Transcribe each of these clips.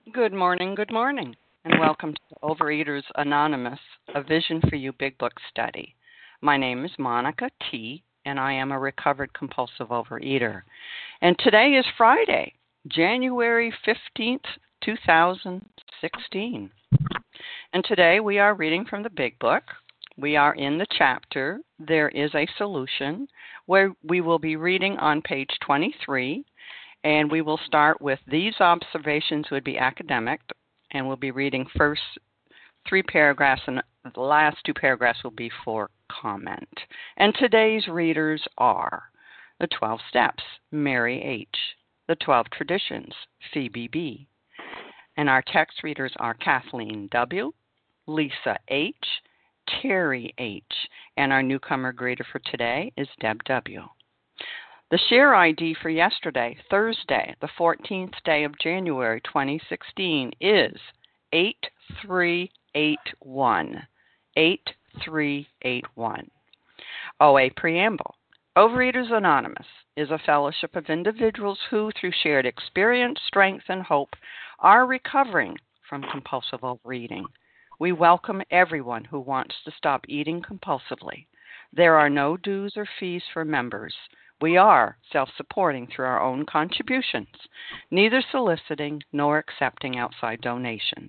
Good morning, and welcome to Overeaters Anonymous, a Vision for You Big Book study. My name is Monica T., and I am a recovered compulsive overeater. And today is Friday, January 15th, 2016. And today we are reading from the Big Book. We are in the chapter, There is a Solution, where we will be reading on page 23. And we will start with these observations would be academic, and we'll be reading first 3 paragraphs, and the last 2 paragraphs will be for comment. And today's readers are the 12 Steps, Mary H., the 12 Traditions, Phoebe B. And our text readers are Kathleen W., Lisa H., Terry H., and our newcomer greeter for today is Deb W. The share ID for yesterday, Thursday, the 14th day of January 2016, is 8381. 8381. OA Preamble. Overeaters Anonymous is a fellowship of individuals who, through shared experience, strength, and hope, are recovering from compulsive overeating. We welcome everyone who wants to stop eating compulsively. There are no dues or fees for members. We are self-supporting through our own contributions, neither soliciting nor accepting outside donations.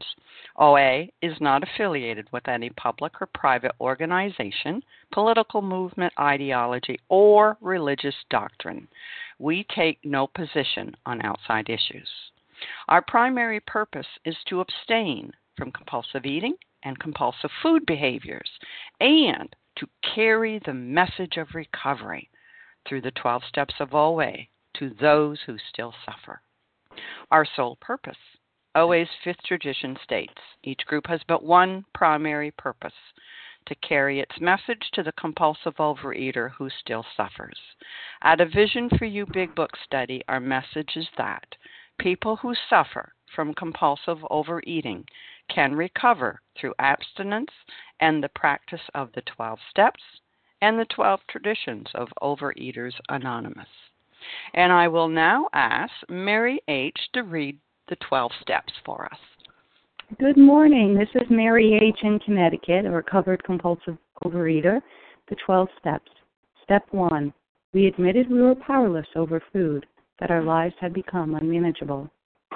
OA is not affiliated with any public or private organization, political movement, ideology, or religious doctrine. We take no position on outside issues. Our primary purpose is to abstain from compulsive eating and compulsive food behaviors, and to carry the message of recovery through the 12 steps of OA to those who still suffer. Our sole purpose. OA's 5th tradition states, each group has but one primary purpose, to carry its message to the compulsive overeater who still suffers. At a Vision for You Big Book study, our message is that people who suffer from compulsive overeating can recover through abstinence and the practice of the 12 steps and the 12 Traditions of Overeaters Anonymous. And I will now ask Mary H. to read the 12 steps for us. Good morning. This is Mary H. in Connecticut, a recovered compulsive overeater. The 12 steps. Step 1. We admitted we were powerless over food, that our lives had become unmanageable.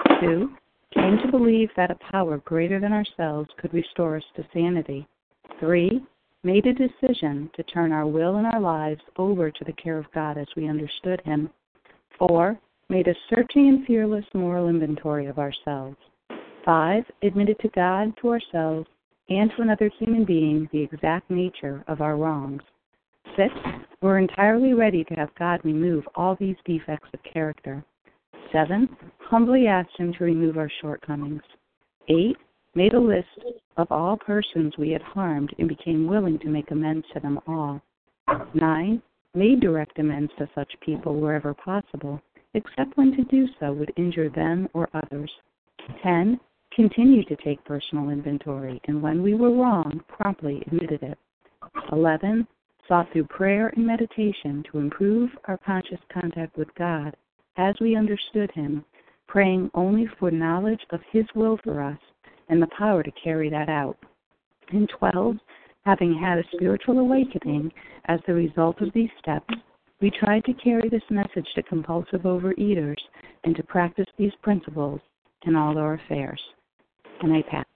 2. Came to believe that a power greater than ourselves could restore us to sanity. 3. Made a decision to turn our will and our lives over to the care of God as we understood Him. 4. Made a searching and fearless moral inventory of ourselves. 5. Admitted to God, to ourselves, and to another human being the exact nature of our wrongs. 6. We're entirely ready to have God remove all these defects of character. 7. Humbly asked Him to remove our shortcomings. 8. Made a list of all persons we had harmed and became willing to make amends to them all. 9. Made direct amends to such people wherever possible, except when to do so would injure them or others. 10. Continued to take personal inventory, and when we were wrong, promptly admitted it. 11. Sought through prayer and meditation to improve our conscious contact with God as we understood Him, praying only for knowledge of His will for us and the power to carry that out. And 12, having had a spiritual awakening as the result of these steps, we tried to carry this message to compulsive overeaters and to practice these principles in all our affairs. And I pass.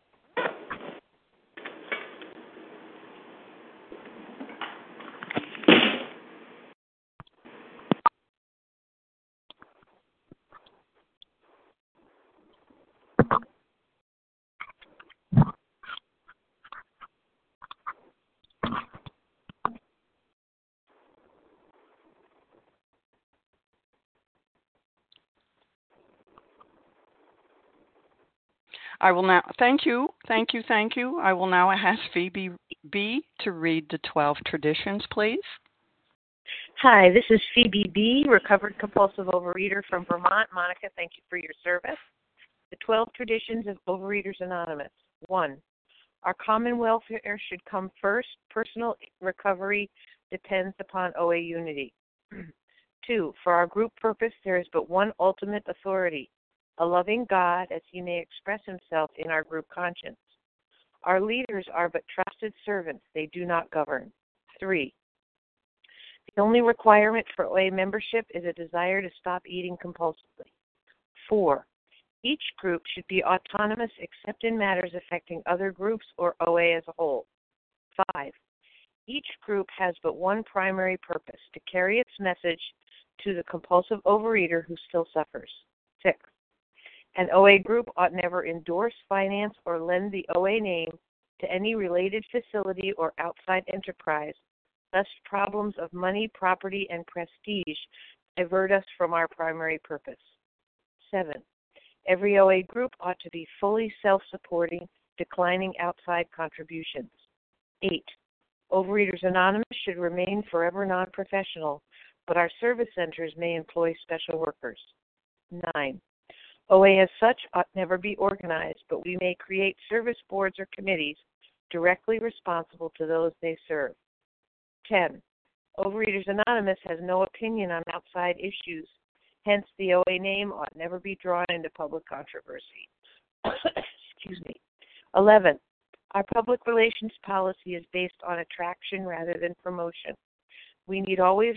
I will now, thank you. I will now ask Phoebe B. to read the 12 Traditions, please. Hi, this is Phoebe B., recovered compulsive overeater from Vermont. Monica, thank you for your service. The 12 Traditions of Overeaters Anonymous. 1. Our common welfare should come first. Personal recovery depends upon OA unity. 2. For our group purpose, there is but one ultimate authority, a loving God as he may express himself in our group conscience. Our leaders are but trusted servants. They do not govern. 3. The only requirement for OA membership is a desire to stop eating compulsively. 4. Each group should be autonomous except in matters affecting other groups or OA as a whole. 5. Each group has but one primary purpose, to carry its message to the compulsive overeater who still suffers. 6. An OA group ought never endorse, finance, or lend the OA name to any related facility or outside enterprise, lest problems of money, property, and prestige divert us from our primary purpose. 7. Every OA group ought to be fully self-supporting, declining outside contributions. 8. Overeaters Anonymous should remain forever non-professional, but our service centers may employ special workers. 9. OA as such ought never be organized, but we may create service boards or committees directly responsible to those they serve. 10. Overeaters Anonymous has no opinion on outside issues. Hence, the OA name ought never be drawn into public controversy. Excuse me. 11. Our public relations policy is based on attraction rather than promotion. We need always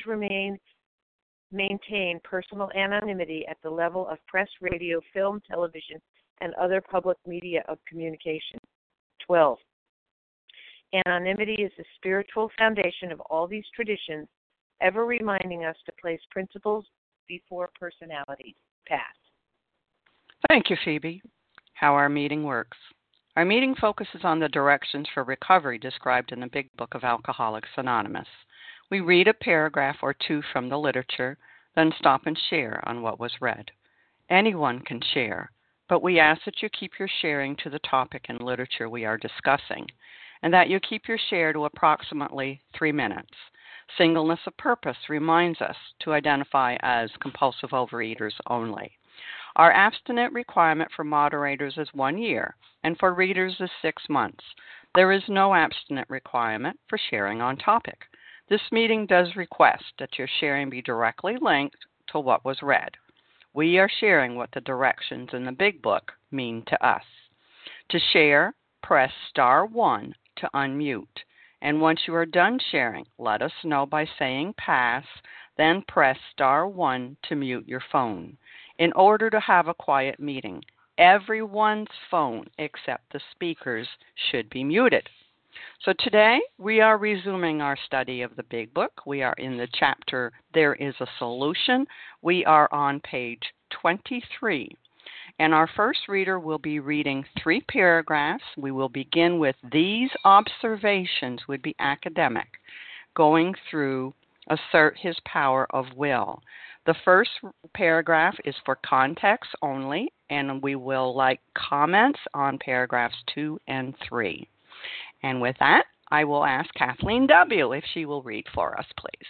maintain personal anonymity at the level of press, radio, film, television, and other public media of communication. 12. Anonymity is the spiritual foundation of all these traditions, ever reminding us to place principles before personalities. Pass. Thank you, Phoebe. How our meeting works. Our meeting focuses on the directions for recovery described in the Big Book of Alcoholics Anonymous. We read a paragraph or two from the literature, then stop and share on what was read. Anyone can share, but we ask that you keep your sharing to the topic and literature we are discussing, and that you keep your share to approximately 3 minutes. Singleness of purpose reminds us to identify as compulsive overeaters only. Our abstinent requirement for moderators is 1 year, and for readers is 6 months. There is no abstinent requirement for sharing on topic. This meeting does request that your sharing be directly linked to what was read. We are sharing what the directions in the Big Book mean to us. To share, press *1 to unmute. And once you are done sharing, let us know by saying pass, then press *1 to mute your phone. In order to have a quiet meeting, everyone's phone except the speaker's should be muted. So today we are resuming our study of the Big Book. We are in the chapter There is a Solution. We are on page 23. And our first reader will be reading 3 paragraphs. We will begin with these observations would be academic, going through assert his power of will. The first paragraph is for context only, and we will like comments on paragraphs 2 and 3. And with that, I will ask Kathleen W. if she will read for us, please.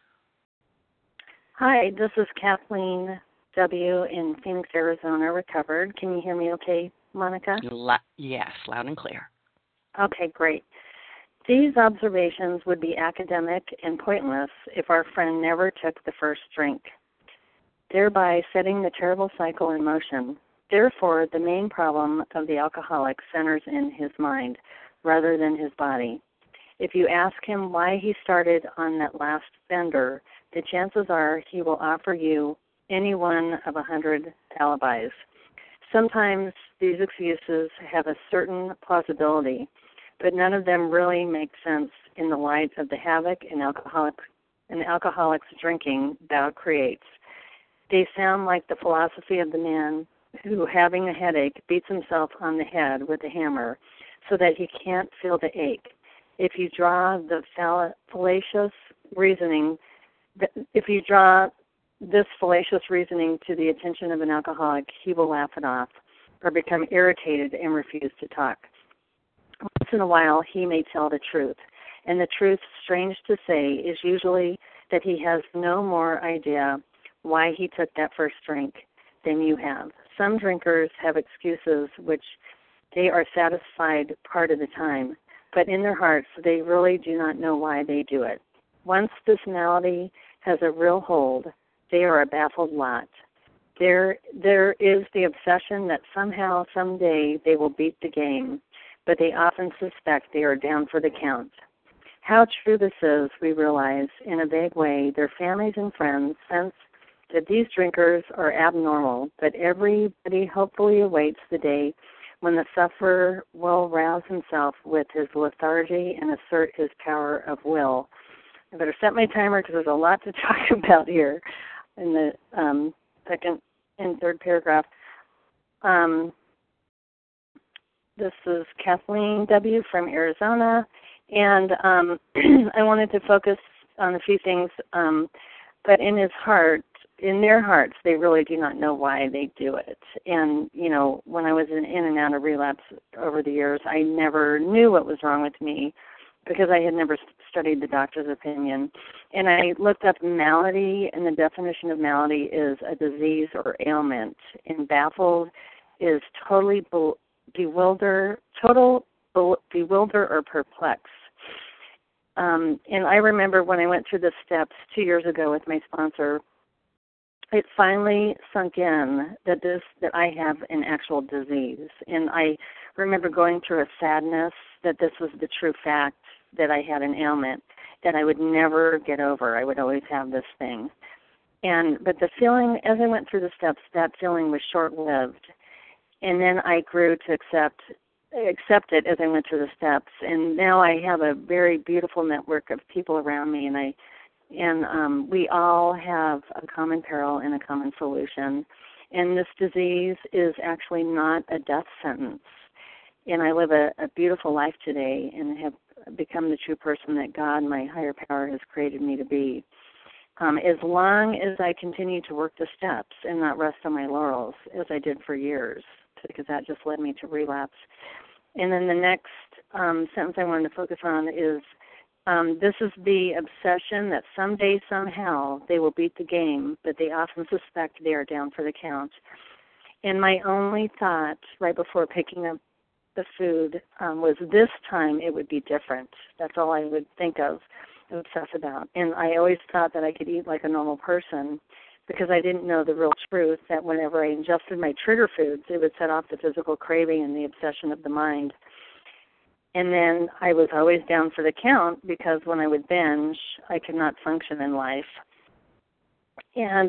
Hi, this is Kathleen W. in Phoenix, Arizona, recovered. Can you hear me okay, Monica? Yes, loud and clear. Okay, great. These observations would be academic and pointless if our friend never took the first drink, thereby setting the terrible cycle in motion. Therefore, the main problem of the alcoholic centers in his mind rather than his body. If you ask him why he started on that last bender, the chances are he will offer you any one of 100 alibis. Sometimes these excuses have a certain plausibility, but none of them really make sense in the light of the havoc an alcoholic's drinking bout creates. They sound like the philosophy of the man who, having a headache, beats himself on the head with a hammer so that he can't feel the ache. If you draw this fallacious reasoning to the attention of an alcoholic, he will laugh it off or become irritated and refuse to talk. Once in a while, he may tell the truth, and the truth, strange to say, is usually that he has no more idea why he took that first drink than you have. Some drinkers have excuses which they are satisfied part of the time, but in their hearts they really do not know why they do it. Once this malady has a real hold, they are a baffled lot. There is the obsession that somehow, someday, they will beat the game, but they often suspect they are down for the count. How true this is, we realize, in a vague way, their families and friends sense that these drinkers are abnormal, but everybody hopefully awaits the day when the sufferer will rouse himself with his lethargy and assert his power of will. I better set my timer because there's a lot to talk about here in the second and third paragraph. This is Kathleen W. from Arizona, and I wanted to focus on a few things, but in their hearts, they really do not know why they do it. And, when I was in and out of relapse over the years, I never knew what was wrong with me because I had never studied the doctor's opinion. And I looked up malady, and the definition of malady is a disease or ailment. And baffled is totally bewilder or perplex. And I remember when I went through the steps 2 years ago with my sponsor, it finally sunk in that I have an actual disease. And I remember going through a sadness that this was the true fact, that I had an ailment that I would never get over. I would always have this thing. But the feeling, as I went through the steps, that feeling was short-lived. And then I grew to accept it as I went through the steps. And now I have a very beautiful network of people around me, and we all have a common peril and a common solution. And this disease is actually not a death sentence. And I live a beautiful life today and have become the true person that God, my higher power, has created me to be. As long as I continue to work the steps and not rest on my laurels, as I did for years, because that just led me to relapse. And then the next sentence I wanted to focus on is, this is the obsession that someday, somehow, they will beat the game, but they often suspect they are down for the count. And my only thought right before picking up the food was this time it would be different. That's all I would think of, obsess about. And I always thought that I could eat like a normal person because I didn't know the real truth that whenever I ingested my trigger foods, it would set off the physical craving and the obsession of the mind. And then I was always down for the count because when I would binge, I could not function in life. And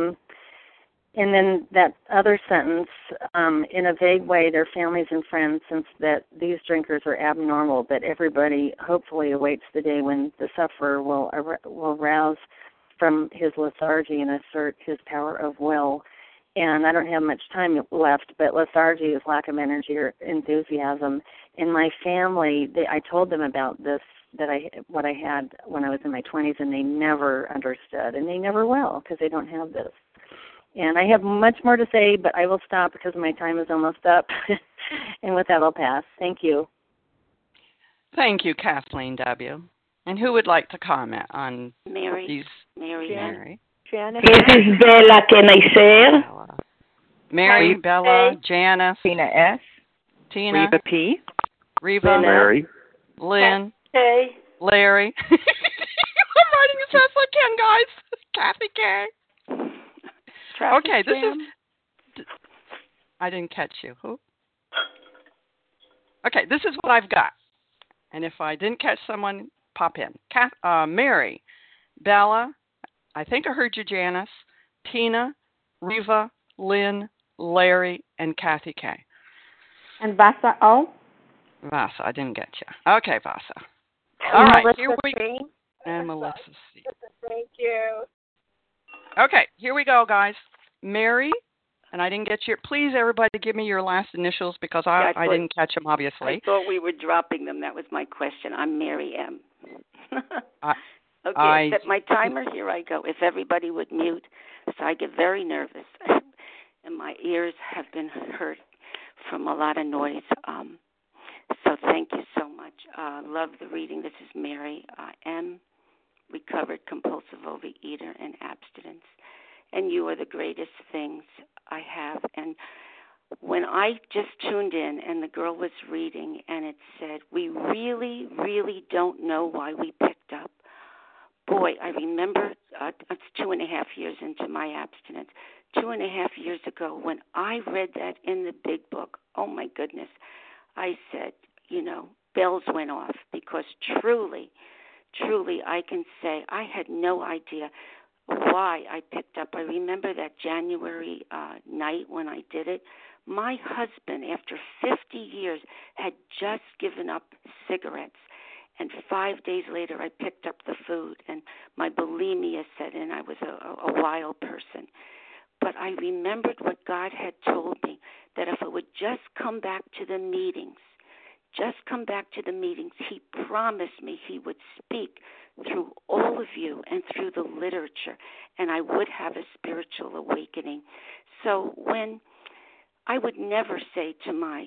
then that other sentence, in a vague way, their families and friends sense that these drinkers are abnormal, but everybody hopefully awaits the day when the sufferer will rouse from his lethargy and assert his power of will. And I don't have much time left, but lethargy is lack of energy or enthusiasm. In my family, I told them about this, what I had when I was in my 20s, and they never understood, and they never will because they don't have this. And I have much more to say, but I will stop because my time is almost up. And with that, I'll pass. Thank you. Thank you, Kathleen W. And who would like to comment on Mary. Mary. Janice. This is Bella. Can I share? Mary, Bella, Janice, Tina S. Tina, Reva P. Reva, Larry, Lynn, Hey. Larry. I'm writing as fast as I can, guys. Kathy K. Okay, this is. I didn't catch you. Who? Okay, this is what I've got. And if I didn't catch someone, pop in. Mary, Bella, I think I heard you, Janice, Tina, Reva, Lynn, Larry, and Kathy K. And Vasa O. Vasa, I didn't get you. Okay, Vasa. All right, here we go. And Melissa C. Thank you. Okay, here we go, guys. Mary, and I didn't get your. Please, everybody, give me your last initials because I didn't catch them, obviously. I thought we were dropping them. That was my question. I'm Mary M. Set my timer. Here I go. If everybody would mute, so I get very nervous, and my ears have been hurt from a lot of noise. So thank you so much. Love the reading. This is Mary M., recovered compulsive overeater and abstinence. And you are the greatest things I have. And when I just tuned in and the girl was reading and it said, we really, really don't know why we picked up, boy, I remember it's 2.5 years into my abstinence. 2.5 years ago, when I read that in the big book, oh my goodness, I said, bells went off, because truly, I can say I had no idea why I picked up. I remember that January night when I did it. My husband, after 50 years, had just given up cigarettes. And 5 days later, I picked up the food, and my bulimia set in. I was a wild person. But I remembered what God had told me, that if I would just come back to the meetings, He promised me He would speak through all of you and through the literature, and I would have a spiritual awakening. So when I would never say to my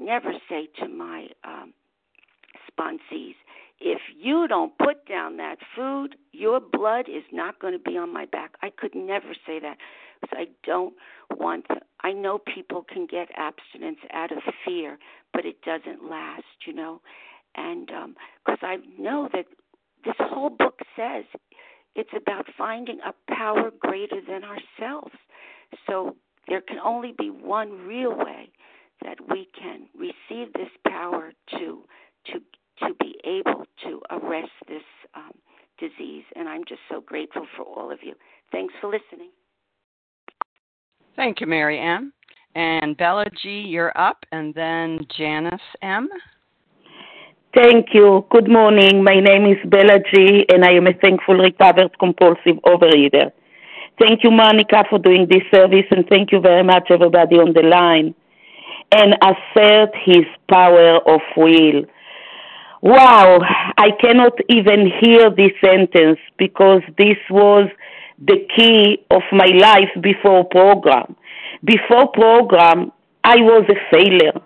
sponsees, if you don't put down that food, your blood is not going to be on my back. I could never say that, because I don't want to. I know people can get abstinence out of fear, but it doesn't last, And because I know that this whole book says it's about finding a power greater than ourselves. So there can only be one real way that we can receive this power to be able to arrest this disease. And I'm just so grateful for all of you. Thanks for listening. Thank you, Mary M. And Bella G., you're up, and then Janice M. Thank you. Good morning. My name is Bella G., and I am a thankful recovered compulsive overeater. Thank you, Monica, for doing this service, and thank you very much, everybody on the line. And assert His power of will. Wow, I cannot even hear this sentence, because this was the key of my life before program. Before program, I was a failure.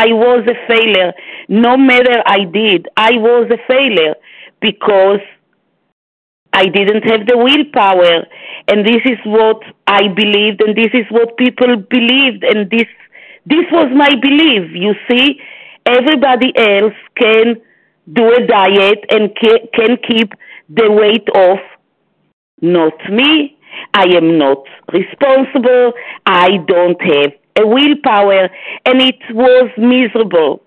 No matter I did, I was a failure, because I didn't have the willpower. And this is what I believed, and this is what people believed, and this was my belief. You see, everybody else can do a diet and can keep the weight off. Not me. I am not responsible. I don't have a willpower. And it was miserable.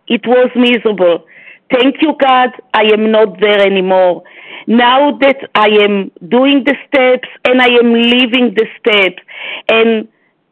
Thank you, God, I am not there anymore. Now that I am doing the steps and I am living the steps, and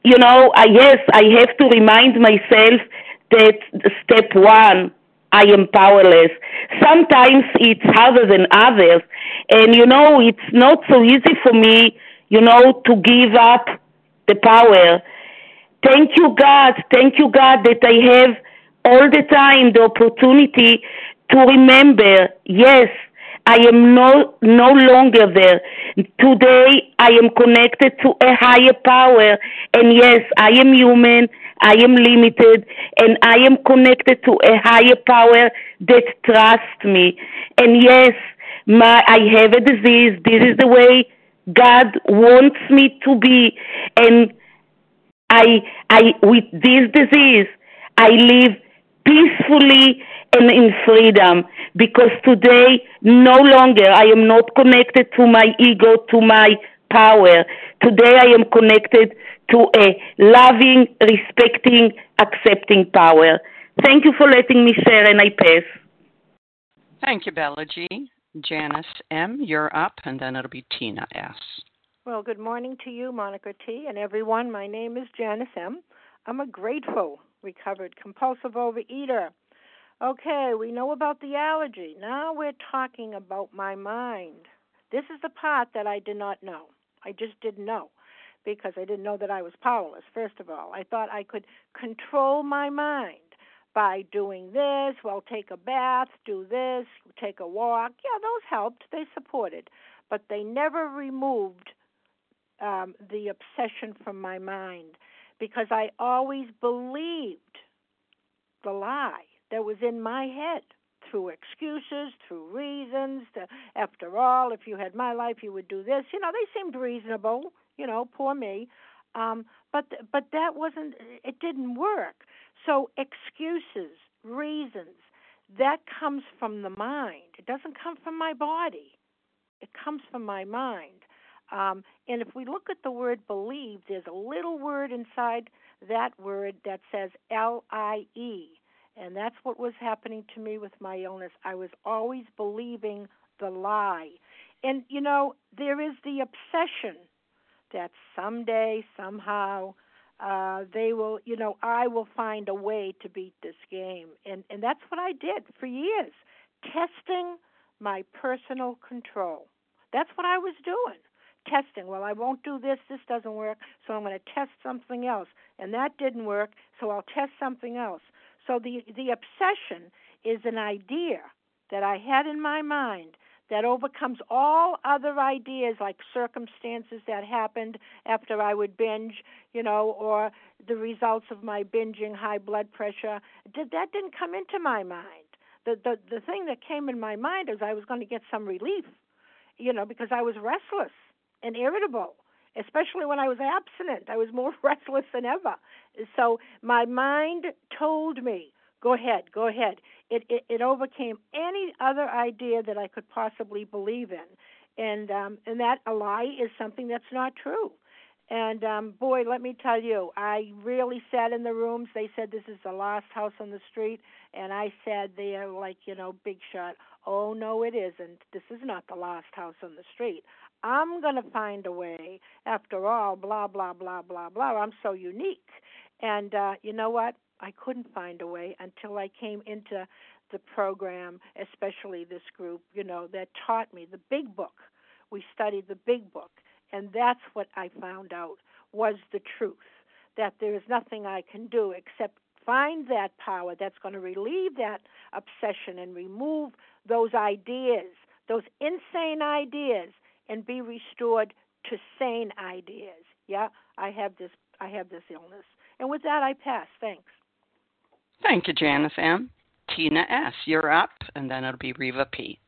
I have to remind myself that step one, I am powerless. Sometimes it's harder than others, and it's not so easy for me, to give up the power. Thank you, God, that I have all the time the opportunity to remember, yes, I am no longer there. Today I am connected to a higher power, and yes, I am human, I am limited, and I am connected to a higher power that trusts me. And yes, I have a disease. This is the way God wants me to be, and I with this disease, I live peacefully and in freedom, because today no longer I am not connected to my ego, to my power. Today I am connected to a loving, respecting, accepting power. Thank you for letting me share, and I pass. Thank you, Bella G. Janice M., you're up, and then it'll be Tina S. Well, good morning to you, Monica T., and everyone. My name is Janice M. I'm a grateful, recovered, compulsive overeater. Okay, we know about the allergy. Now we're talking about my mind. This is the part that I did not know. I just didn't know, because I didn't know that I was powerless, first of all. I thought I could control my mind by doing this, take a bath, do this, take a walk. Yeah, those helped. They supported. But they never removed the obsession from my mind, because I always believed the lie that was in my head, through excuses, through reasons. After all, if you had my life, you would do this. They seemed reasonable. Poor me. But that wasn't. It didn't work. So excuses, reasons, that comes from the mind. It doesn't come from my body. It comes from my mind. And if we look at the word believe, there's a little word inside that word that says L-I-E. And that's what was happening to me with my illness. I was always believing the lie. And, there is the obsession that someday, somehow, they will, I will find a way to beat this game. And that's what I did for years, testing my personal control. That's what I was doing, testing. Well, I won't do this. This doesn't work, so I'm going to test something else. And that didn't work, so I'll test something else. So the obsession is an idea that I had in my mind that overcomes all other ideas like circumstances that happened after I would binge, or the results of my binging, high blood pressure. That didn't come into my mind. The thing that came in my mind is I was going to get some relief, because I was restless and irritable, especially when I was abstinent. I was more restless than ever. So my mind told me, go ahead. It overcame any other idea that I could possibly believe in. And that a lie is something that's not true. And, boy, let me tell you, I really sat in the rooms. They said this is the last house on the street. And I said there like, big shot, oh, no, it isn't. This is not the last house on the street. I'm going to find a way. After all, blah, blah, blah, blah, blah. I'm so unique. And you know what? I couldn't find a way until I came into the program, especially this group, that taught me the big book. We studied the big book. And that's what I found out was the truth, that there is nothing I can do except find that power that's going to relieve that obsession and remove those ideas, those insane ideas, and be restored to sane ideas. Yeah, I have this illness. And with that, I pass. Thanks. Thank you, Janice M. Tina S., you're up, and then it'll be Reva P.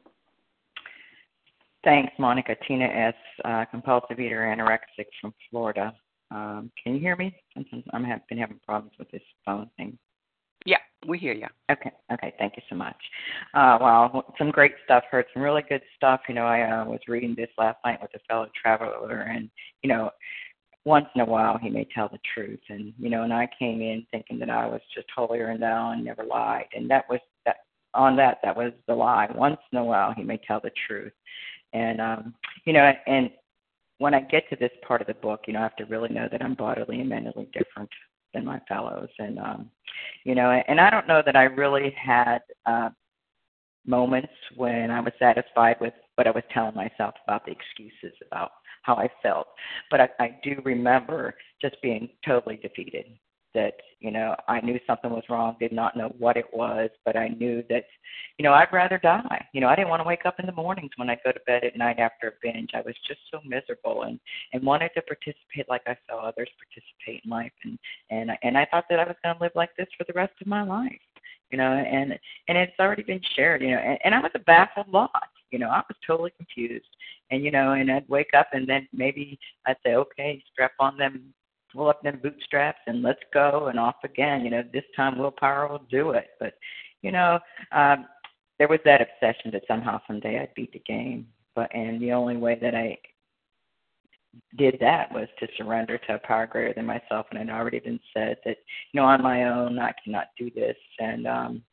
Thanks, Monica. Tina S., compulsive eater, anorexic from Florida. Can you hear me? Sometimes I've been having problems with this phone thing. Yeah, we hear you. Okay. Thank you so much. Well, some great stuff. Heard some really good stuff. I was reading this last night with a fellow traveler, and once in a while he may tell the truth, and and I came in thinking that I was just holier than thou and never lied, and that was the lie. Once in a while he may tell the truth. And, and when I get to this part of the book, I have to really know that I'm bodily and mentally different than my fellows. And, and I don't know that I really had moments when I was satisfied with what I was telling myself about the excuses about how I felt. But I do remember just being totally defeated, that, I knew something was wrong, did not know what it was, but I knew that, I'd rather die. I didn't want to wake up in the mornings when I go to bed at night after a binge. I was just so miserable and wanted to participate like I saw others participate in life. And I thought that I was going to live like this for the rest of my life, and it's already been shared, and I was a baffled lot. I was totally confused. And, and I'd wake up and then maybe I'd say, okay, pull up them bootstraps and let's go, and off again. This time willpower will do it. But, there was that obsession that somehow someday I'd beat the game. And the only way that I did that was to surrender to a power greater than myself. And it had already been said that, on my own, I cannot do this. And,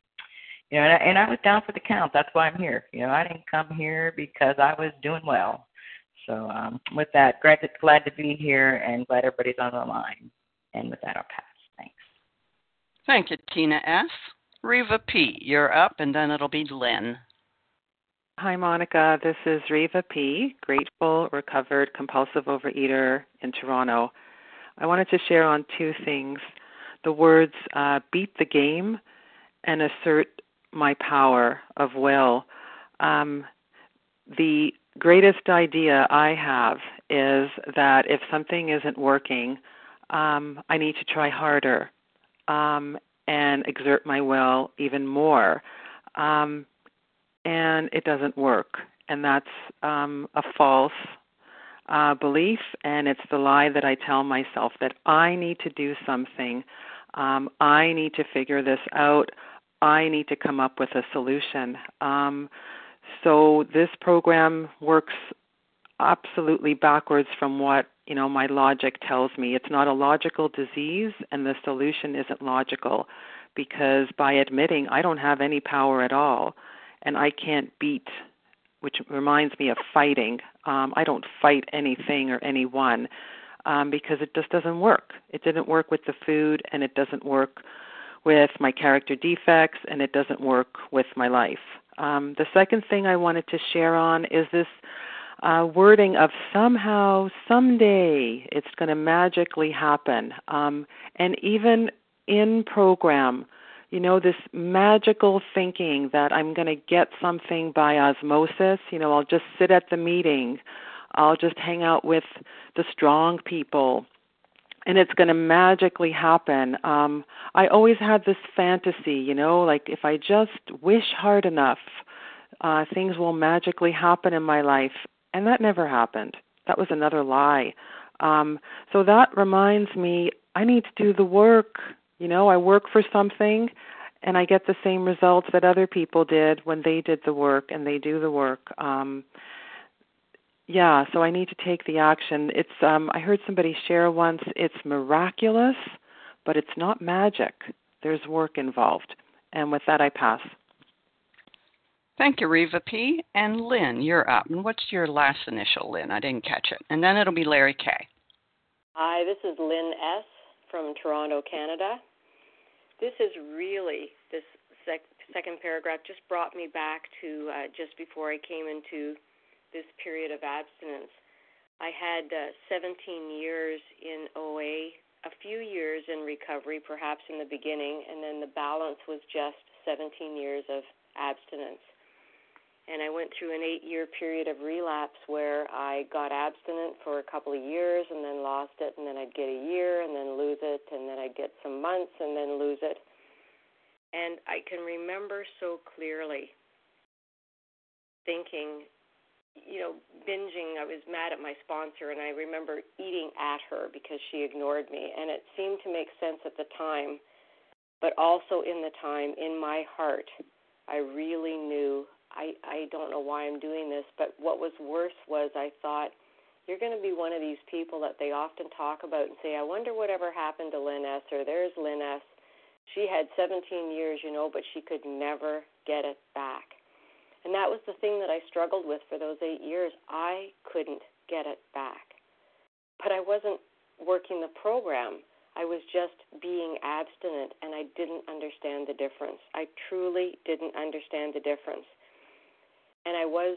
and I was down for the count. That's why I'm here. I didn't come here because I was doing well. So with that, glad to be here and glad everybody's on the line. And with that, I'll pass. Thanks. Thank you, Tina S. Reva P., you're up, and then it'll be Lynn. Hi, Monica. This is Reva P., grateful, recovered, compulsive overeater in Toronto. I wanted to share on two things. The words beat the game and assert my power of will. The greatest idea I have is that if something isn't working, I need to try harder and exert my will even more. And it doesn't work. And that's a false belief, and it's the lie that I tell myself that I need to do something. I need to figure this out. I need to come up with a solution. So this program works absolutely backwards from what, my logic tells me. It's not a logical disease, and the solution isn't logical, because by admitting I don't have any power at all, and I can't beat, which reminds me of fighting. I don't fight anything or anyone because it just doesn't work. It didn't work with the food, and it doesn't work with my character defects, and it doesn't work with my life. The second thing I wanted to share on is this wording of somehow, someday, it's going to magically happen. And even in program, this magical thinking that I'm going to get something by osmosis. I'll just sit at the meeting. I'll just hang out with the strong people, and it's going to magically happen. I always had this fantasy, like if I just wish hard enough, things will magically happen in my life. And that never happened. That was another lie. So that reminds me, I need to do the work. I work for something, and I get the same results that other people did when they did the work, and they do the work. So I need to take the action. It's I heard somebody share once, it's miraculous, but it's not magic. There's work involved. And with that, I pass. Thank you, Reva P. And Lynn, you're up. And what's your last initial, Lynn? I didn't catch it. And then it'll be Larry K. Hi, this is Lynn S. from Toronto, Canada. This is really, this second paragraph just brought me back to just before I came into this period of abstinence. I had 17 years in OA, a few years in recovery, perhaps in the beginning, and then the balance was just 17 years of abstinence. And I went through an 8-year period of relapse where I got abstinent for a couple of years and then lost it, and then I'd get a year and then lose it, and then I'd get some months and then lose it. And I can remember so clearly thinking, binging. I was mad at my sponsor, and I remember eating at her because she ignored me. And it seemed to make sense at the time, but also in the time, in my heart, I really knew, I don't know why I'm doing this, but what was worse was I thought, you're going to be one of these people that they often talk about and say, I wonder whatever happened to Lynn S., or there's Lynn S. She had 17 years, but she could never get it back. And that was the thing that I struggled with for those 8 years. I couldn't get it back. But I wasn't working the program. I was just being abstinent, and I didn't understand the difference. I truly didn't understand the difference. And I was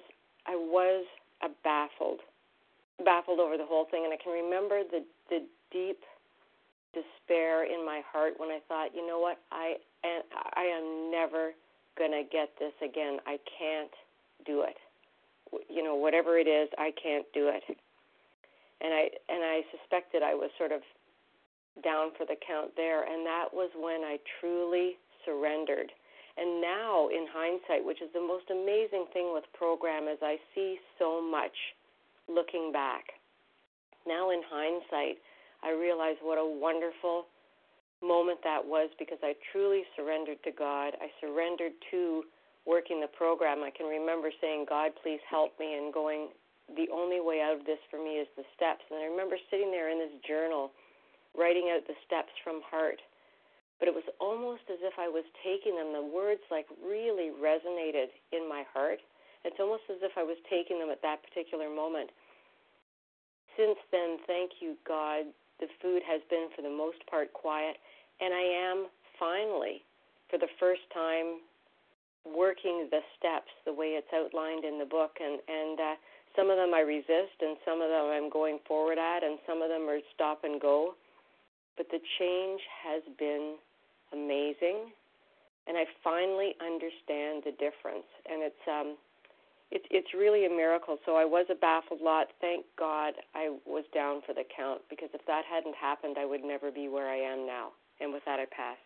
baffled over the whole thing. And I can remember the deep despair in my heart when I thought, you know what, I am never going to get this again. I can't do it. Whatever it is, I can't do it. And I suspected I was sort of down for the count there, and that was when I truly surrendered. And now, in hindsight, which is the most amazing thing with program, is I see so much looking back. Now, in hindsight, I realize what a wonderful moment that was, because I truly surrendered to God. I surrendered to working the program. I can remember saying, God, please help me, and going, the only way out of this for me is the steps. And I remember sitting there in this journal, writing out the steps from heart. But it was almost as if I was taking them. The words really resonated in my heart. It's almost as if I was taking them at that particular moment. Since then, thank you, God, the food has been for the most part quiet, and I am finally, for the first time, working the steps the way it's outlined in the book. And some of them I resist, and some of them I'm going forward at, and some of them are stop and go. But the change has been amazing, and I finally understand the difference. And it's really a miracle. So I was a baffled lot. Thank God I was down for the count, because if that hadn't happened, I would never be where I am now. And with that, I pass.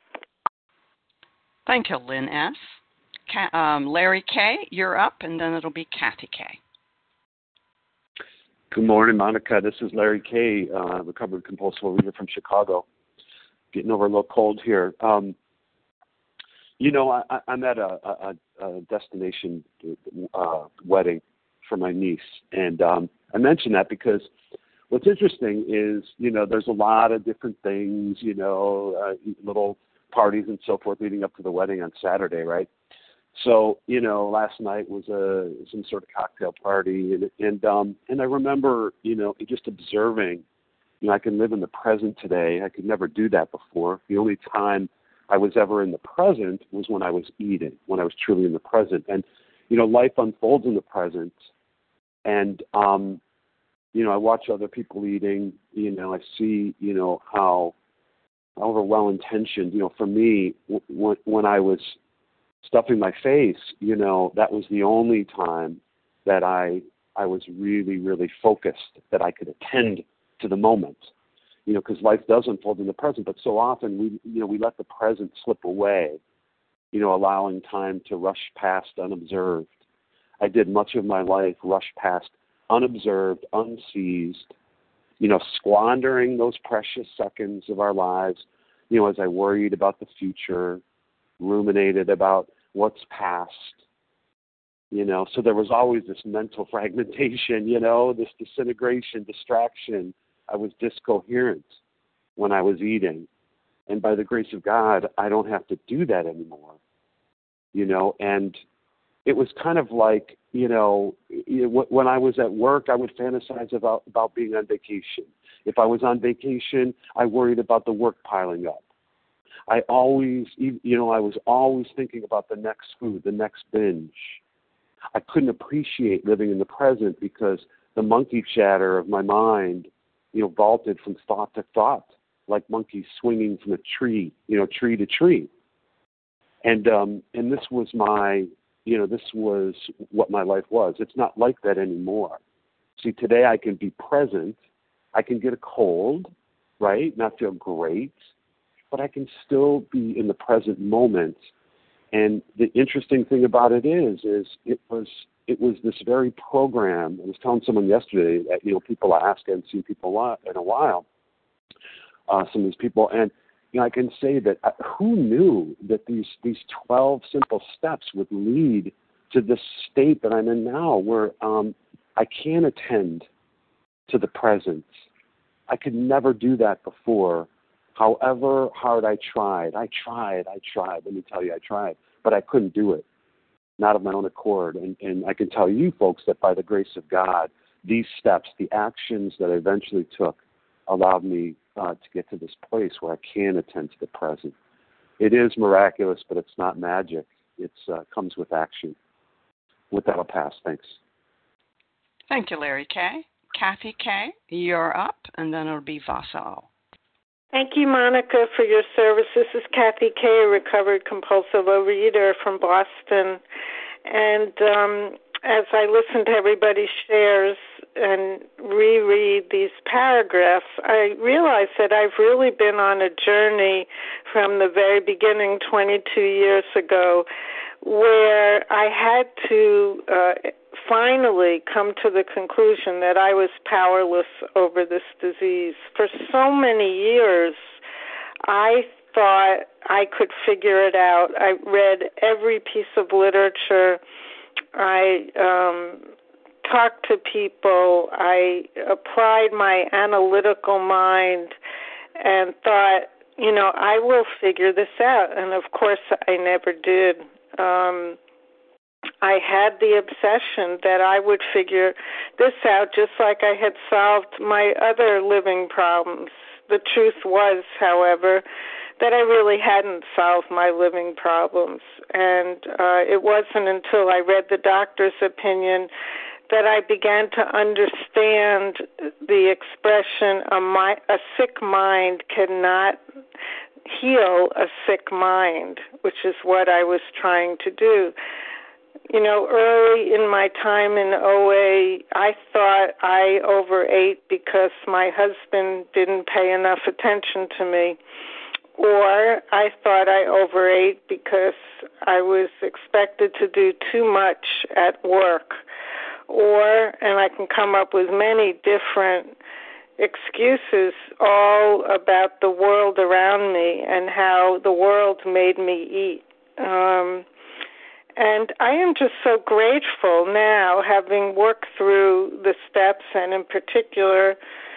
Thank you, Lynn S. Larry K., you're up, and then it'll be Kathy K. Good morning, Monica. This is Larry K., recovered compulsive overeater from Chicago. Getting over a little cold here. I'm at a destination wedding for my niece, and I mention that because what's interesting is, there's a lot of different things, little parties and so forth leading up to the wedding on Saturday, right? So, last night was some sort of cocktail party, and I remember, just observing, I can live in the present today. I could never do that before. The only time I was ever in the present was when I was eating, when I was truly in the present. And, life unfolds in the present. And, I watch other people eating, I see, how however well-intentioned, for me, when I was stuffing my face, that was the only time that I was really, really focused, that I could attend to the moment, because life does unfold in the present. But so often we let the present slip away, allowing time to rush past unobserved. I did much of my life rush past unobserved, unseized, squandering those precious seconds of our lives, as I worried about the future, ruminated about what's past, so there was always this mental fragmentation, this disintegration, distraction. I was discoherent when I was eating. And by the grace of God, I don't have to do that anymore, and it was kind of like, when I was at work, I would fantasize about being on vacation. If I was on vacation, I worried about the work piling up. I was always thinking about the next food, the next binge. I couldn't appreciate living in the present because the monkey chatter of my mind, vaulted from thought to thought, like monkeys swinging from a tree, tree to tree. And this was this was what my life was. It's not like that anymore. See, today I can be present. I can get a cold, right? Not feel great, but I can still be in the present moment. And the interesting thing about it is it was this very program. I was telling someone yesterday that, people ask, I haven't seen people in a while, some of these people, and I can say that who knew that these 12 simple steps would lead to this state that I'm in now, where I can attend to the present. I could never do that before. However hard I tried. Let me tell you, I tried, but I couldn't do it, not of my own accord. And I can tell you folks that by the grace of God, these steps, the actions that I eventually took, allowed me to get to this place where I can attend to the present. It is miraculous, but it's not magic. It comes with action. With that, I'll pass. Thanks. Thank you, Larry K. Kathy K., you're up, and then it'll be Vasal. Thank you, Monica, for your service. This is Kathy K., a recovered compulsive overeater from Boston. And as I listen to everybody's shares and reread these paragraphs, I realize that I've really been on a journey from the very beginning 22 years ago, where I had to finally come to the conclusion that I was powerless over this disease. For so many years, I thought I could figure it out. I read every piece of literature. I talked to people. I applied my analytical mind and thought, I will figure this out. And of course, I never did. I had the obsession that I would figure this out just like I had solved my other living problems. The truth was, however, that I really hadn't solved my living problems. And it wasn't until I read the doctor's opinion that I began to understand the expression, a sick mind cannot heal a sick mind, which is what I was trying to do. Early in my time in OA, I thought I overate because my husband didn't pay enough attention to me. Or I thought I overate because I was expected to do too much at work. And I can come up with many different excuses all about the world around me and how the world made me eat. And I am just so grateful now, having worked through the steps, and in particular,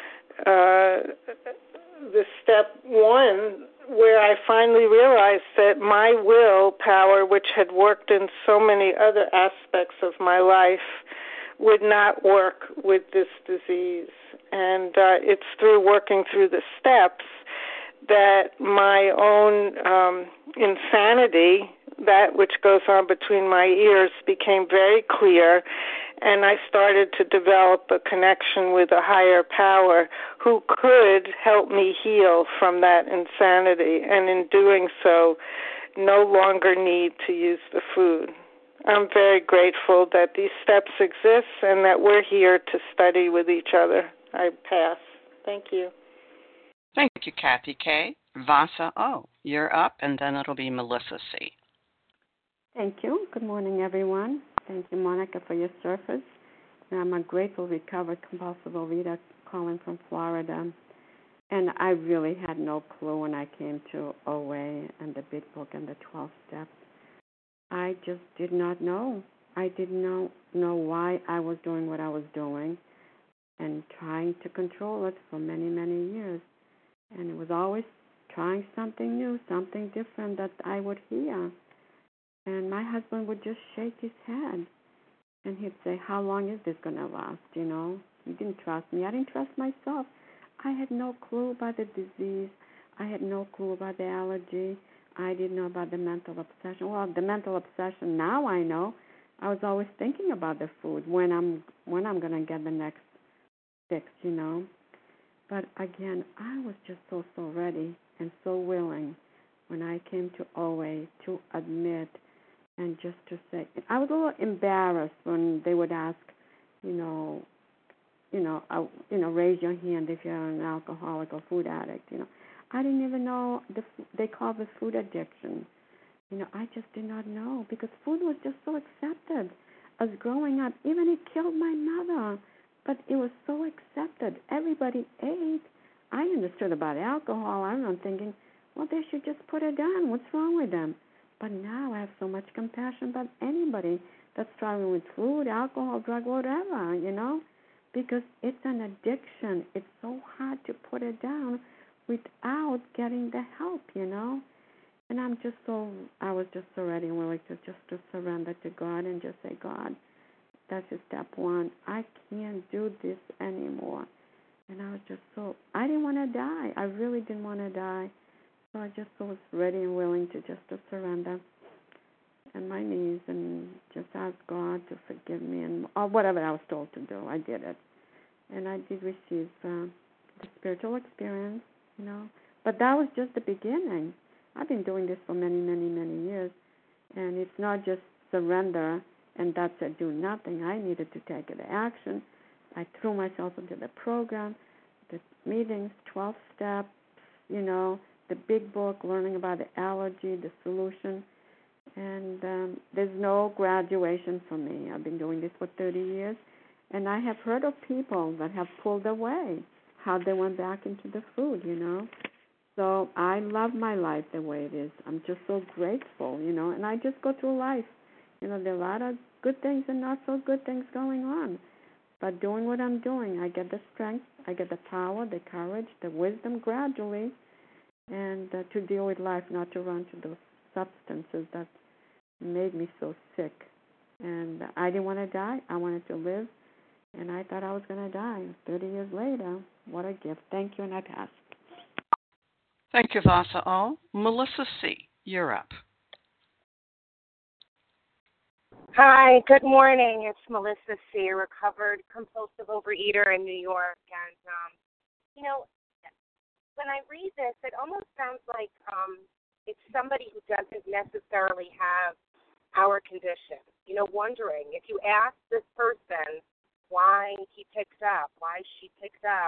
the step 1, where I finally realized that my willpower, which had worked in so many other aspects of my life, would not work with this disease. And it's through working through the steps that my own insanity, that which goes on between my ears, became very clear, and I started to develop a connection with a higher power who could help me heal from that insanity, and in doing so, no longer need to use the food. I'm very grateful that these steps exist and that we're here to study with each other. I pass. Thank you. Thank you, Kathy K. Vasa O., you're up, and then it'll be Melissa C. Thank you. Good morning, everyone. Thank you, Monica, for your service. And I'm a grateful, recovered, compulsive overeater calling from Florida. And I really had no clue when I came to OA and the Big Book and the 12 Steps. I just did not know. I did not know why I was doing what I was doing and trying to control it for many, many years. And it was always trying something new, something different that I would hear. And my husband would just shake his head. And he'd say, how long is this going to last, you know? He didn't trust me. I didn't trust myself. I had no clue about the disease. I had no clue about the allergy. I didn't know about the mental obsession. Well, the mental obsession, now I know. I was always thinking about the food, when I'm going to get the next fix, you know. But again, I was just so ready and so willing when I came to OA to admit and just to say, I was a little embarrassed when they would ask, raise your hand if you're an alcoholic or food addict. I didn't even know they call this food addiction. I just did not know, because food was just so accepted as growing up. Even it killed my mother, but it was so accepted. Everybody ate. I understood about alcohol. I'm thinking, well, they should just put it down. What's wrong with them? But now I have so much compassion about anybody that's struggling with food, alcohol, drug, whatever, because it's an addiction. It's so hard to put it down without getting the help, And I was just so ready and willing to surrender to God and just say, God, that's just step 1. I can't do this anymore. And I was I didn't want to die. I really didn't want to die. So I just was ready and willing to surrender on my knees and just ask God to forgive me and whatever I was told to do. I did it. And I did receive the spiritual experience, But that was just the beginning. I've been doing this for many, many, many years. And it's not just surrender and that's it, do nothing. I needed to take the action. I threw myself into the program, the meetings, 12 steps, the big book, learning about the allergy, the solution. And there's no graduation for me. I've been doing this for 30 years. And I have heard of people that have pulled away, how they went back into the food, So I love my life the way it is. I'm just so grateful, and I just go through life. There are a lot of good things and not so good things going on. But doing what I'm doing, I get the strength, I get the power, the courage, the wisdom gradually, and to deal with life, not to run to those substances that made me so sick. And I didn't want to die. I wanted to live, and I thought I was going to die. 30 years later, what a gift. Thank you, and I pass. Thank you, Vasa O. Melissa C., you're up. Hi, good morning. It's Melissa C., a recovered compulsive overeater in New York. And, when I read this, it almost sounds like it's somebody who doesn't necessarily have our condition. Wondering if you ask this person why he picks up, why she picks up,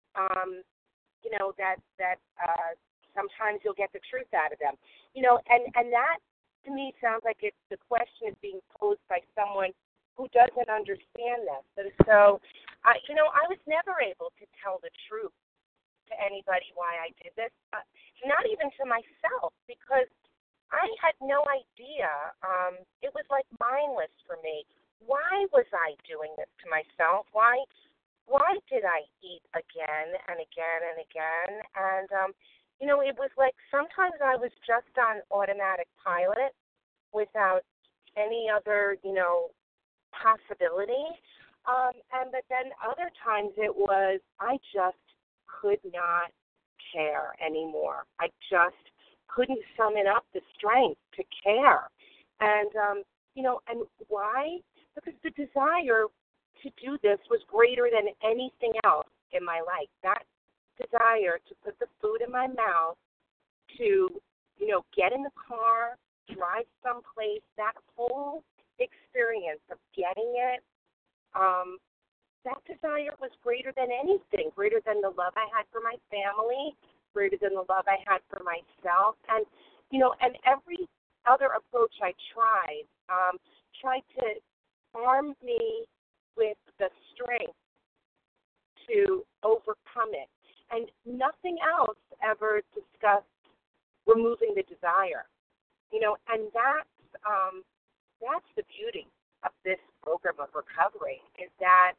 that sometimes you'll get the truth out of them. And that, to me, sounds like the question is being posed by someone who doesn't understand this. And so, I was never able to tell the truth to anybody why I did this, not even to myself, because I had no idea. It was like mindless for me. Why was I doing this to myself? Why did I eat again and again and again? And, it was like sometimes I was just on automatic pilot without any other, possibility. But then other times it was I just could not care anymore. I just couldn't summon up the strength to care. And, and why? Because the desire to do this was greater than anything else in my life. That desire to put the food in my mouth, to, get in the car, drive someplace, that whole experience of getting it, that desire was greater than anything, greater than the love I had for my family, greater than the love I had for myself. And, and every other approach I tried to arm me with the strength to overcome it. And nothing else ever discussed removing the desire. And that's the beauty of this program of recovery, is that,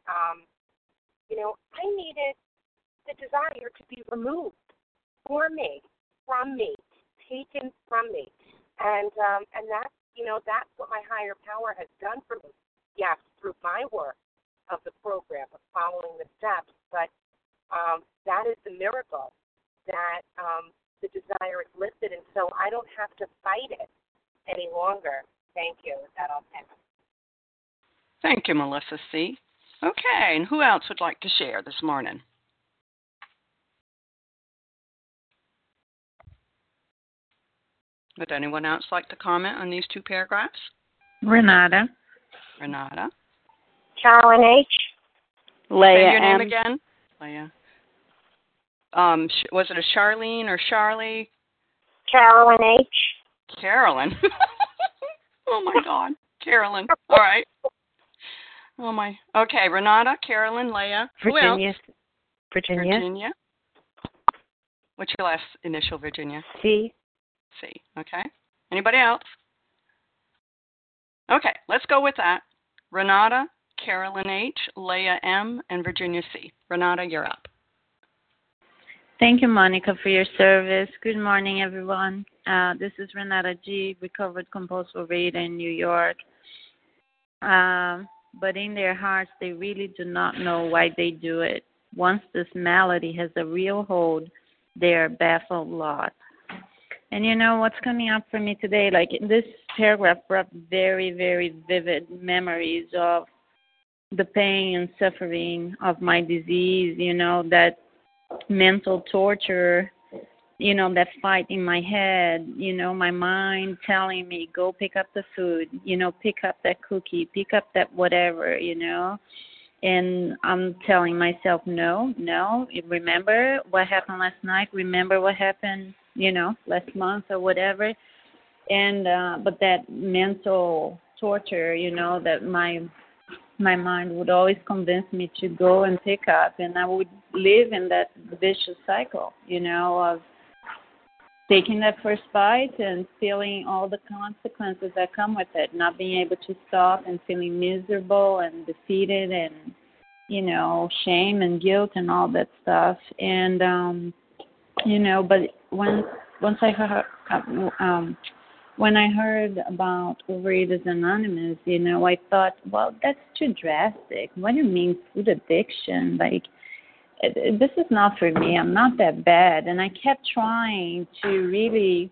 I needed the desire to be removed from me, taken from me. And that's, that's what my higher power has done for me. Yes, through my work of the program, of following the steps, but that is the miracle, that the desire is lifted, and so I don't have to fight it any longer. Thank you. With that, I'll pass. Thank you, Melissa C. Okay, and who else would like to share this morning? Would anyone else like to comment on these two paragraphs? Renata. Carolyn H. Leah. Say your name again. Leah. Was it a Charlene or Charlie? Carolyn H. Carolyn. Oh my God, Carolyn. All right. Oh my. Okay, Renata, Carolyn, Leah. Virginia. Who else? Virginia. What's your last initial, Virginia? C. C. Okay. Anybody else? Okay, let's go with that. Renata, Carolyn H., Leah M., and Virginia C. Renata, you're up. Thank you, Monica, for your service. Good morning, everyone. This is Renata G., recovered compulsive overeater in New York. But in their hearts, they really do not know why they do it. Once this malady has a real hold, they are baffled lot. And what's coming up for me today, like this paragraph brought very, very vivid memories of the pain and suffering of my disease, that mental torture, that fight in my head, my mind telling me, go pick up the food, pick up that cookie, pick up that whatever, and I'm telling myself, no, remember what happened last night, remember what happened, last month or whatever. And but that mental torture, that my mind would always convince me to go and pick up, and I would live in that vicious cycle, of taking that first bite and feeling all the consequences that come with it, not being able to stop and feeling miserable and defeated and, shame and guilt and all that stuff. And, but once I heard, when I heard about Overeaters Anonymous, I thought, well, that's too drastic. What do you mean food addiction? Like, this is not for me. I'm not that bad. And I kept trying to really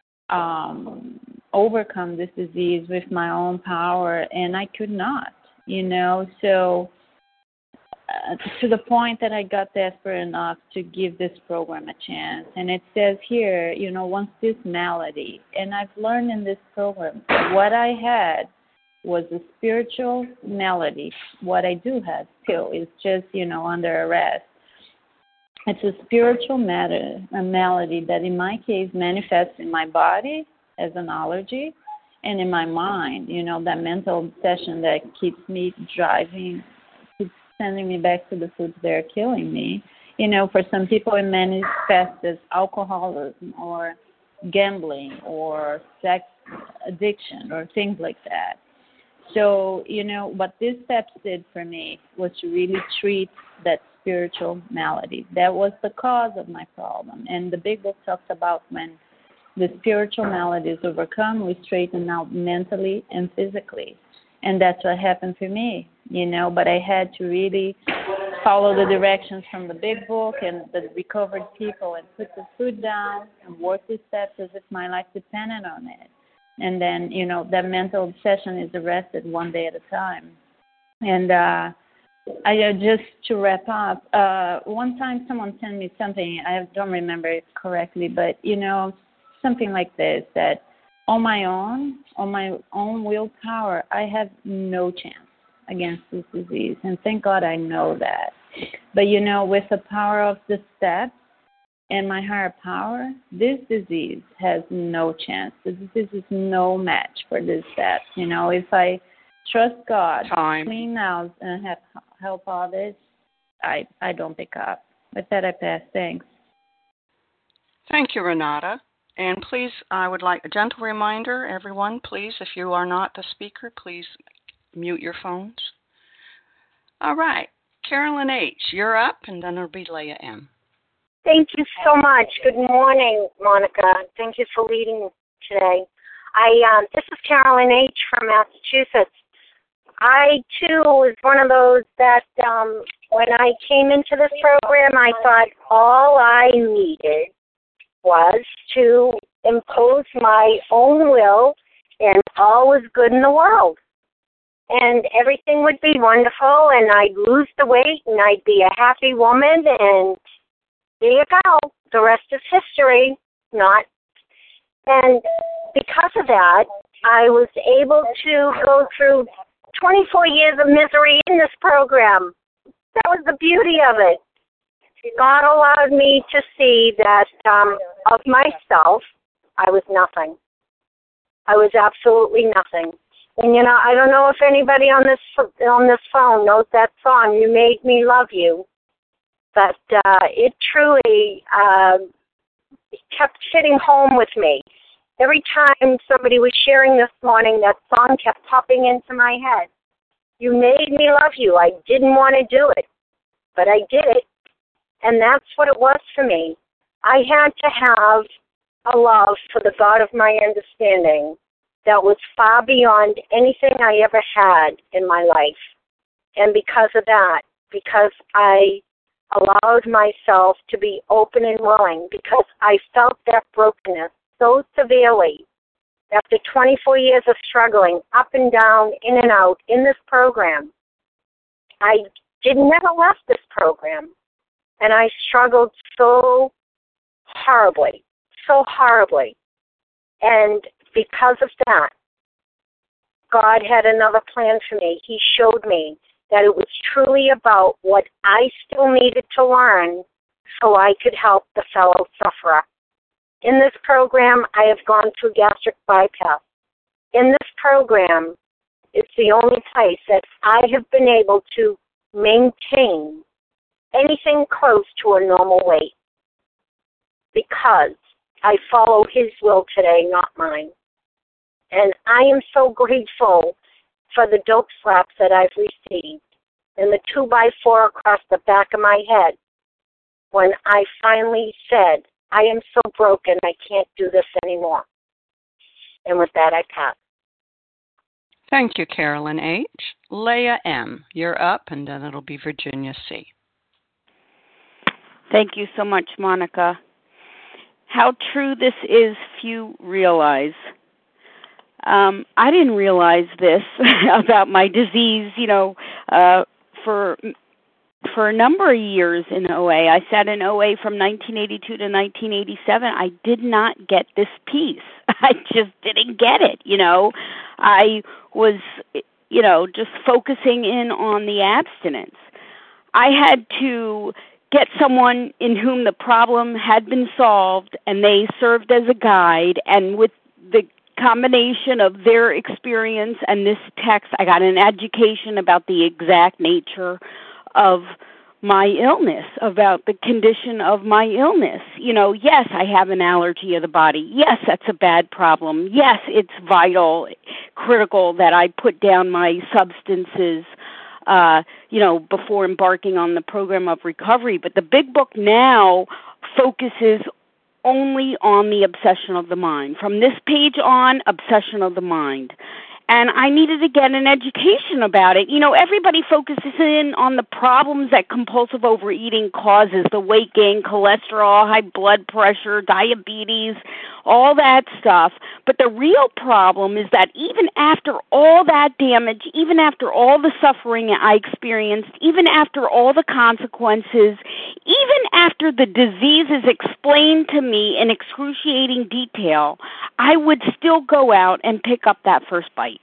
overcome this disease with my own power, and I could not, So to the point that I got desperate enough to give this program a chance. And it says here, once this malady, and I've learned in this program, what I had was a spiritual malady. What I do have still is just, under arrest. It's a spiritual malady that in my case manifests in my body as an allergy and in my mind, that mental obsession that keeps me driving, keeps sending me back to the foods that are killing me. For some people it manifests as alcoholism or gambling or sex addiction or things like that. So, what these steps did for me was to really treat that spiritual malady. That was the cause of my problem. And the big book talks about when the spiritual malady is overcome, we straighten out mentally and physically. And that's what happened for me, but I had to really follow the directions from the big book and the recovered people and put the food down and work these steps as if my life depended on it. And then, that mental obsession is arrested one day at a time. And I just to wrap up, one time someone sent me something, I don't remember it correctly, but, something like this, that on my own willpower, I have no chance against this disease. And thank God I know that. But, with the power of the steps and my higher power, this disease has no chance. This disease is no match for this steps. If I trust God, clean house, and help others, I don't pick up. With that, I pass. Thanks. Thank you, Renata. And please, I would like a gentle reminder, everyone, please, if you are not the speaker, please mute your phones. All right. Carolyn H., you're up, and then it'll be Leah M. Thank you so much. Good morning, Monica. Thank you for leading today. This is Carolyn H. from Massachusetts. I, too, was one of those that when I came into this program, I thought all I needed was to impose my own will and all was good in the world. And everything would be wonderful, and I'd lose the weight, and I'd be a happy woman, and there you go. The rest is history. Not. And because of that, I was able to go through 24 years of misery in this program. That was the beauty of it. God allowed me to see that of myself, I was nothing. I was absolutely nothing. And, I don't know if anybody on this phone knows that song, You Made Me Love You. But it truly kept hitting home with me. Every time somebody was sharing this morning, that song kept popping into my head. You made me love you. I didn't want to do it, but I did it. And that's what it was for me. I had to have a love for the God of my understanding that was far beyond anything I ever had in my life. And because of that, because I allowed myself to be open and willing, because I felt that brokenness so severely after 24 years of struggling up and down, in and out, in this program. I never left this program, and I struggled so horribly. And because of that, God had another plan for me. He showed me that it was truly about what I still needed to learn so I could help the fellow sufferer. In this program, I have gone through gastric bypass. In this program, it's the only place that I have been able to maintain anything close to a normal weight because I follow His will today, not mine. And I am so grateful for the dope slaps that I've received and the 2x4 across the back of my head when I finally said, I am so broken, I can't do this anymore. And with that, I pass. Thank you, Carolyn H. Leah M., you're up, and then it'll be Virginia C. Thank you so much, Monica. How true this is, few realize. I didn't realize this about my disease, for a number of years in OA. I sat in OA from 1982 to 1987. I did not get this piece. I just didn't get it, I was, just focusing in on the abstinence. I had to get someone in whom the problem had been solved, and they served as a guide, and with the combination of their experience and this text, I got an education about the exact nature of my illness, about the condition of my illness. Yes, I have an allergy of the body. Yes, that's a bad problem. Yes, it's vital, critical that I put down my substances, before embarking on the program of recovery. But the big book now focuses only on the obsession of the mind. From this page on, obsession of the mind. And I needed to get an education about it. Everybody focuses in on the problems that compulsive overeating causes, the weight gain, cholesterol, high blood pressure, diabetes, all that stuff. But the real problem is that even after all that damage, even after all the suffering I experienced, even after all the consequences, even after the disease is explained to me in excruciating detail, I would still go out and pick up that first bite.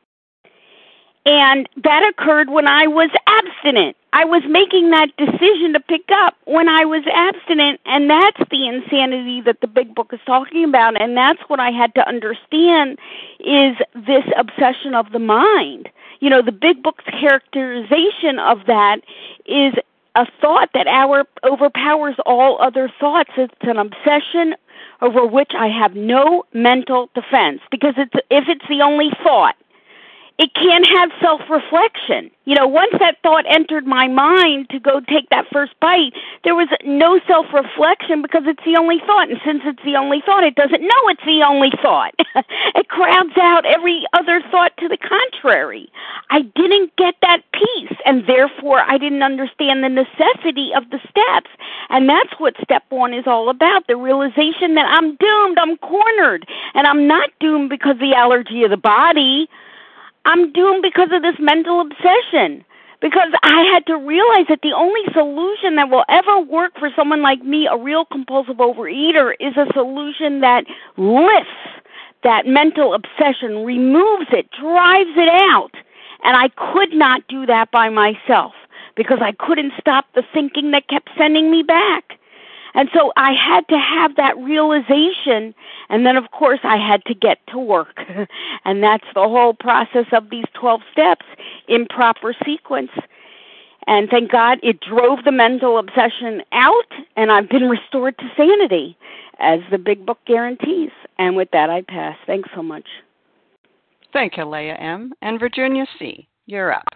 And that occurred when I was abstinent. I was making that decision to pick up when I was abstinent, and that's the insanity that the big book is talking about, and that's what I had to understand is this obsession of the mind. The big book's characterization of that is a thought that overpowers all other thoughts. It's an obsession over which I have no mental defense, because if it's the only thought, it can't have self-reflection. Once that thought entered my mind to go take that first bite, there was no self-reflection because it's the only thought. And since it's the only thought, it doesn't know it's the only thought. It crowds out every other thought to the contrary. I didn't get that piece, and therefore I didn't understand the necessity of the steps. And that's what step 1 is all about, the realization that I'm doomed, I'm cornered. And I'm not doomed because of the allergy of the body. I'm doomed because of this mental obsession, because I had to realize that the only solution that will ever work for someone like me, a real compulsive overeater, is a solution that lifts that mental obsession, removes it, drives it out. And I could not do that by myself because I couldn't stop the thinking that kept sending me back. And so I had to have that realization, and then, of course, I had to get to work. And that's the whole process of these 12 steps in proper sequence. And thank God it drove the mental obsession out, and I've been restored to sanity, as the big book guarantees. And with that, I pass. Thanks so much. Thank you, Leah M. And Virginia C., you're up.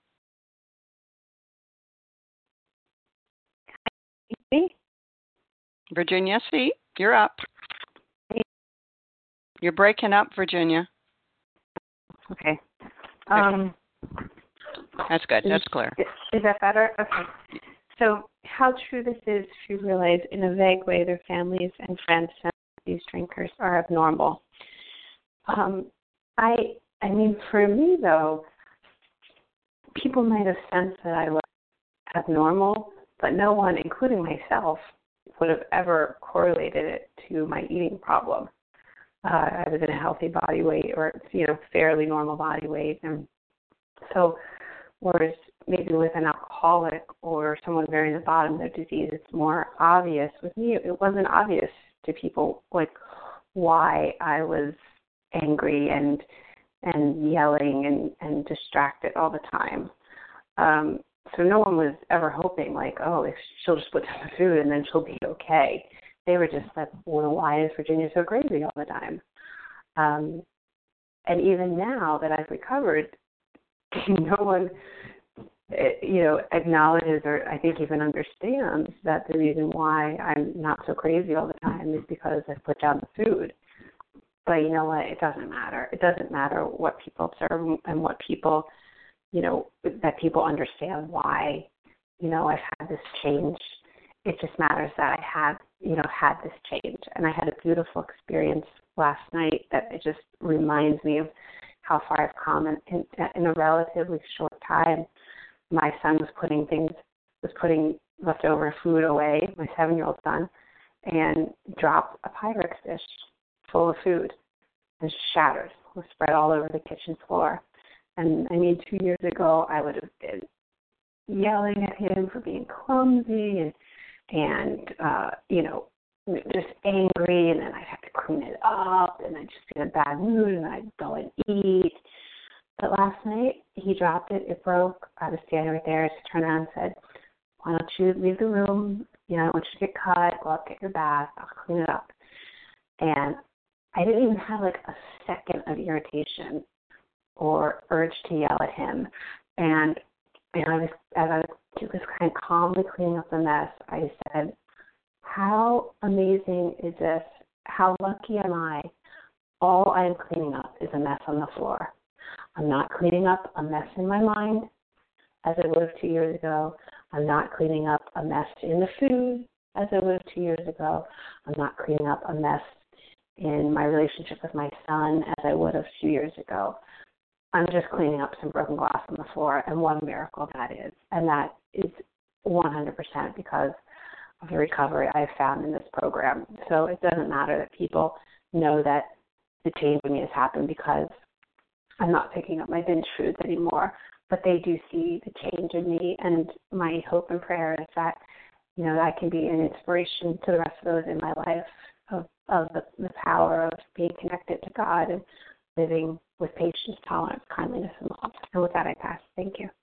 Virginia C., you're up. You're breaking up, Virginia. Okay. That's good. That's clear. Is that better? Okay. So how true this is, if you realize in a vague way their families and friends sense these drinkers are abnormal. I mean, for me, though, people might have sensed that I was abnormal, but no one, including myself, would have ever correlated it to my eating problem. I was in a healthy body weight, or fairly normal body weight, and so whereas maybe with an alcoholic or someone very in the bottom of their disease, it's more obvious. With me, it wasn't obvious to people why I was angry and yelling and distracted all the time. So no one was ever hoping if she'll just put down the food and then she'll be okay. They were just like, well, why is Virginia so crazy all the time? And even now that I've recovered, no one, acknowledges or I think even understands that the reason why I'm not so crazy all the time is because I've put down the food. But you know what? It doesn't matter. It doesn't matter what people observe and what people, that people understand why, I've had this change. It just matters that I have, had this change. And I had a beautiful experience last night that it just reminds me of how far I've come in a relatively short time. My son was putting leftover food away, my 7-year-old son, and dropped a Pyrex dish full of food and shattered. It was spread all over the kitchen floor. And 2 years ago, I would have been yelling at him for being clumsy and just angry, and then I'd have to clean it up, and I'd just be in a bad mood, and I'd go and eat. But last night, he dropped it. It broke. I was standing right there. I just turned around and said, why don't you leave the room? You know, I don't want you to get cut. Go up, get your bath. I'll clean it up. And I didn't even have like a second of irritation or urge to yell at him. And as I was kind of calmly cleaning up the mess, I said, how amazing is this? How lucky am I? All I am cleaning up is a mess on the floor. I'm not cleaning up a mess in my mind as I was 2 years ago. I'm not cleaning up a mess in the food as I was 2 years ago. I'm not cleaning up a mess in my relationship with my son as I would have 2 years ago. I'm just cleaning up some broken glass on the floor, and what a miracle that is. And that is 100% because of the recovery I have found in this program. So it doesn't matter that people know that the change in me has happened because I'm not picking up my binge foods anymore, but they do see the change in me. And my hope and prayer is that, you know, I can be an inspiration to the rest of those in my life of the power of being connected to God and living with patience, tolerance, kindliness, and love. And with that, I pass. Thank you.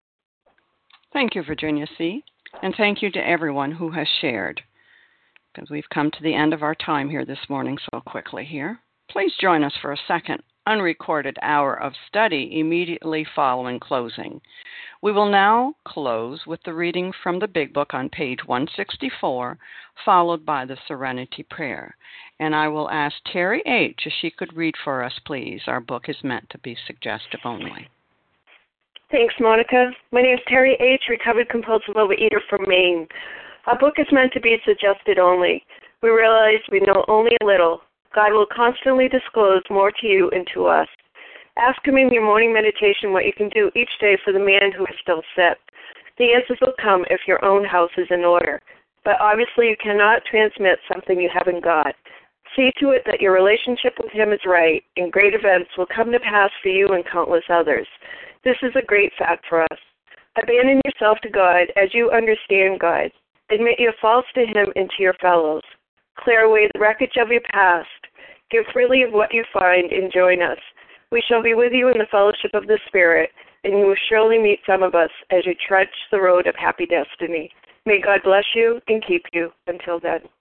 Thank you, Virginia C. And thank you to everyone who has shared, because we've come to the end of our time here this morning so quickly here. Please join us for a second unrecorded hour of study immediately following closing. We will now close with the reading from the Big Book on page 164, followed by the Serenity Prayer. And I will ask Terry H. if she could read for us, please. Our book is meant to be suggestive only. Thanks, Monica. My name is Terry H., recovered compulsive overeater from Maine. Our book is meant to be suggested only. We realize we know only a little. God will constantly disclose more to you and to us. Ask Him in your morning meditation what you can do each day for the man who is still sick. The answers will come if your own house is in order. But obviously you cannot transmit something you haven't got. See to it that your relationship with Him is right, and great events will come to pass for you and countless others. This is a great fact for us. Abandon yourself to God as you understand God. Admit your faults to Him and to your fellows. Clear away the wreckage of your past. Give freely of what you find and join us. We shall be with you in the fellowship of the Spirit, and you will surely meet some of us as you trudge the road of happy destiny. May God bless you and keep you until then.